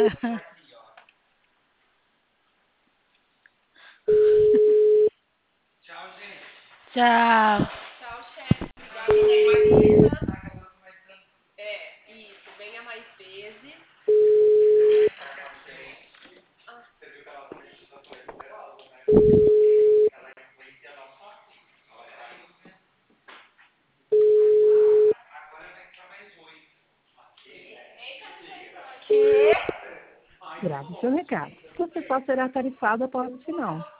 Tchau. Tchau, chefe. Obrigada pela visita. Isso. Venha mais vezes. Ah, Grave seu recado. Sua pessoa será tarifada após o sinal.